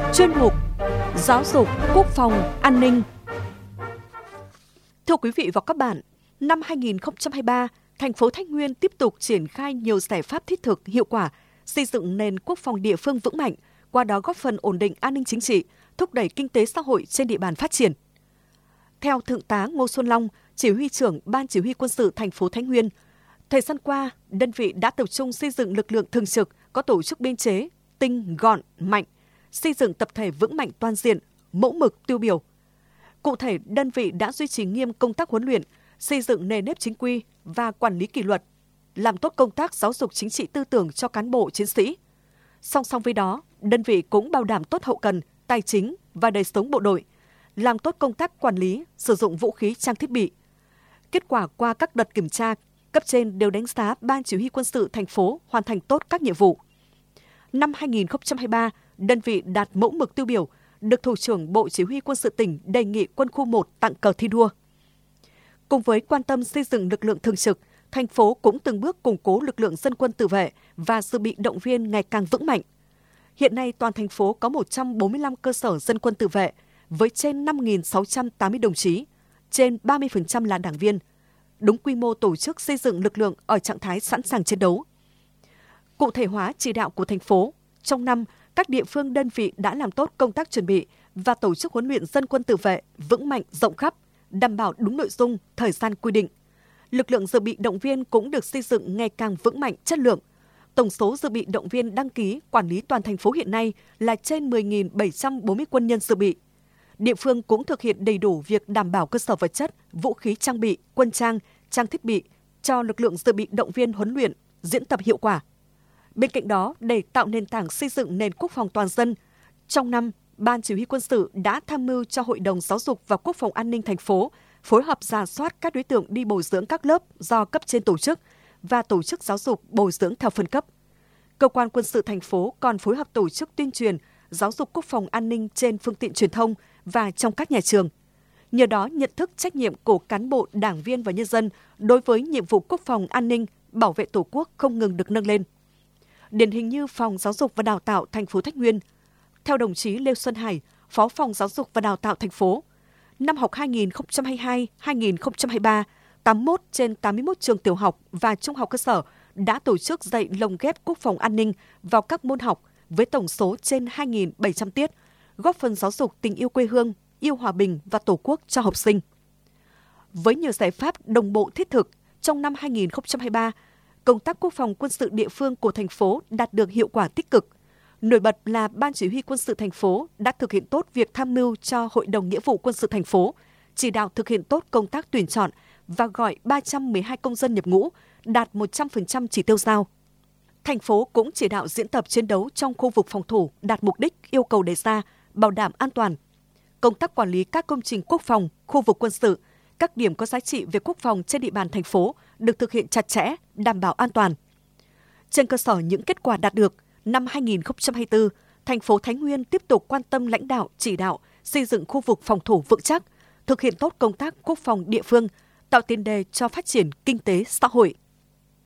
Chuyên mục Giáo dục, Quốc phòng, An ninh. Thưa quý vị và các bạn, năm 2023, thành phố Thái Nguyên tiếp tục triển khai nhiều giải pháp thiết thực, hiệu quả, xây dựng nền quốc phòng địa phương vững mạnh, qua đó góp phần ổn định an ninh chính trị, thúc đẩy kinh tế xã hội trên địa bàn phát triển. Theo Thượng tá Ngô Xuân Long, Chỉ huy trưởng Ban Chỉ huy quân sự thành phố Thái Nguyên, thời gian qua, đơn vị đã tập trung xây dựng lực lượng thường trực có tổ chức biên chế, tinh, gọn, mạnh, xây dựng tập thể vững mạnh toàn diện, mẫu mực tiêu biểu. Cụ thể, đơn vị đã duy trì nghiêm công tác huấn luyện, xây dựng nề nếp chính quy và quản lý kỷ luật, làm tốt công tác giáo dục chính trị tư tưởng cho cán bộ chiến sĩ. Song song với đó, đơn vị cũng bảo đảm tốt hậu cần, tài chính và đời sống bộ đội, làm tốt công tác quản lý, sử dụng vũ khí trang thiết bị. Kết quả qua các đợt kiểm tra, cấp trên đều đánh giá Ban Chỉ huy quân sự thành phố hoàn thành tốt các nhiệm vụ. Năm 2023, đơn vị đạt mẫu mực tiêu biểu, được Thủ trưởng Bộ Chỉ huy quân sự tỉnh đề nghị quân khu 1 tặng cờ thi đua. Cùng với quan tâm xây dựng lực lượng thường trực, thành phố cũng từng bước củng cố lực lượng dân quân tự vệ và dự bị động viên ngày càng vững mạnh. Hiện nay, toàn thành phố có 145 cơ sở dân quân tự vệ với trên 5.680 đồng chí, trên 30% là đảng viên, đúng quy mô tổ chức xây dựng lực lượng ở trạng thái sẵn sàng chiến đấu. Cụ thể hóa chỉ đạo của thành phố, trong năm, các địa phương đơn vị đã làm tốt công tác chuẩn bị và tổ chức huấn luyện dân quân tự vệ vững mạnh rộng khắp, đảm bảo đúng nội dung, thời gian quy định. Lực lượng dự bị động viên cũng được xây dựng ngày càng vững mạnh, chất lượng. Tổng số dự bị động viên đăng ký quản lý toàn thành phố hiện nay là trên 10.740 quân nhân dự bị. Địa phương cũng thực hiện đầy đủ việc đảm bảo cơ sở vật chất, vũ khí trang bị, quân trang, trang thiết bị cho lực lượng dự bị động viên huấn luyện, diễn tập hiệu quả. Bên cạnh đó, để tạo nền tảng xây dựng nền quốc phòng toàn dân, trong năm, Ban Chỉ huy quân sự đã tham mưu cho Hội đồng Giáo dục và Quốc phòng An ninh thành phố phối hợp rà soát các đối tượng đi bồi dưỡng các lớp do cấp trên tổ chức và tổ chức giáo dục bồi dưỡng theo phân cấp. Cơ quan quân sự thành phố còn phối hợp tổ chức tuyên truyền, giáo dục quốc phòng an ninh trên phương tiện truyền thông và trong các nhà trường. Nhờ đó, nhận thức trách nhiệm của cán bộ, đảng viên và nhân dân đối với nhiệm vụ quốc phòng an ninh, bảo vệ Tổ quốc không ngừng được nâng lên. Điển hình như Phòng Giáo dục và Đào tạo thành phố Thái Nguyên. Theo đồng chí Lê Xuân Hải, Phó Phòng Giáo dục và Đào tạo thành phố, năm học 2022-2023, 81 trên 81 trường tiểu học và trung học cơ sở đã tổ chức dạy lồng ghép quốc phòng an ninh vào các môn học với tổng số trên 2.700 tiết, góp phần giáo dục tình yêu quê hương, yêu hòa bình và Tổ quốc cho học sinh. Với nhiều giải pháp đồng bộ thiết thực, trong năm 2023, công tác quốc phòng quân sự địa phương của thành phố đạt được hiệu quả tích cực. Nổi bật là Ban Chỉ huy quân sự thành phố đã thực hiện tốt việc tham mưu cho Hội đồng Nghĩa vụ quân sự thành phố, chỉ đạo thực hiện tốt công tác tuyển chọn và gọi 312 công dân nhập ngũ, đạt 100% chỉ tiêu giao. Thành phố cũng chỉ đạo diễn tập chiến đấu trong khu vực phòng thủ đạt mục đích yêu cầu đề ra, bảo đảm an toàn. Công tác quản lý các công trình quốc phòng, khu vực quân sự, các điểm có giá trị về quốc phòng trên địa bàn thành phố được thực hiện chặt chẽ, đảm bảo an toàn. Trên cơ sở những kết quả đạt được, năm 2024, thành phố Thái Nguyên tiếp tục quan tâm lãnh đạo, chỉ đạo, xây dựng khu vực phòng thủ vững chắc, thực hiện tốt công tác quốc phòng địa phương, tạo tiền đề cho phát triển kinh tế xã hội.